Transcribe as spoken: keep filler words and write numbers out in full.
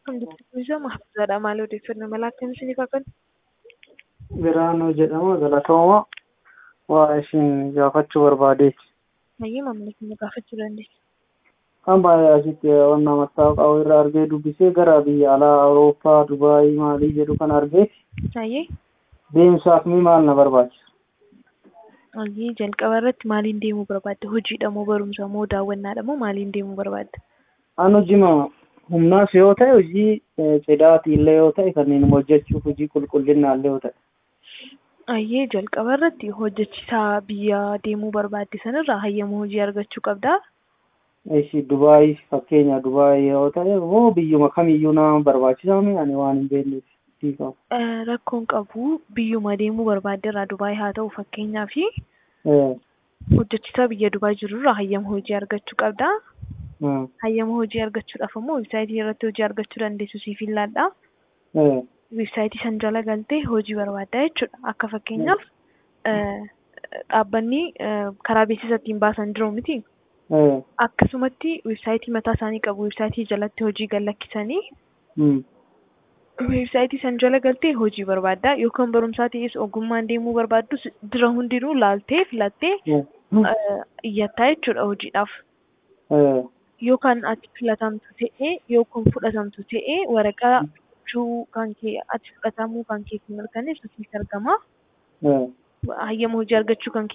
Hamdata Mahfuuzaadha. Maal odeeffannoo mala akkamiin isiniif haa kennu? Biraanuu jedhama galatooma waa isin gaafachuu barbaadeeti. Hayyee maamila keenya gaafachuu dandeessu. Kan baay'ee asitti waan mattaawqaa irraa argee dubbisee gara biyya alaa Awurooppaa, Dubaayii maalii jedhu kan argeeti. Hayyee. Deemsaaf mi maal na barbaachisa? Hayyee jalqaba irratti maaliin deemuu barbaadde? Hojiidha moo barumsa moo daawwannaadha moo maaliin deemuu barbaadde? An hojii humnaas yoo ta'e hojii cidhaatii illee yoo ta'e kanneen hojjechuuf hojii qulqullinnaa illee yoo ta'e. Hayyee jalqaba irratti hojjechiisaa biyya deemuu barbaadde sanirraa hayyama hojii argachuu qabdaa. Ishi Dubaayii fakkeenya Dubaayii yoo ta'e moo biyyuma kamiyyuu nama barbaachisaa mi ani waan hin beekneef siikamu. Rakkoon qabu biyyuma deemuu barbaadde irraa Dubaayii haa ta'u fakkeenyaa fi hojjechiisaa biyya Dubaayii jirurraa hayyama hojii argachuu qabdaa. Hayyama hojii argachuudhaaf immoo weebsaayitii irratti hojii argachuu dandeessu siif ilaalladha. Weebsaayitii san jala galtee hojii barbaaddaa jechuudha. Akka fakkeenyaaf dhaabbanni karaa beeksisa ittiin baasan jiru miti. Akkasumatti weebsaayitii mataa isaanii qabu. Weebsaayitii jalatti hojii gad lakkisanii weebsaayitii san jala galtee hojii barbaaddaa yookaan barumsaa ta'es ogummaan deemuu barbaaddus dura hundinuu laaltee filattee iyyattaa jechuudha hojiidhaaf. Yookaan ati filatamtu ta'ee yookaan fudhatamtu ta'ee waraqaa juu kan kee ati fudhatamuu kan kee mirkaneessu siif argama. Hayyama hojii argachuu kan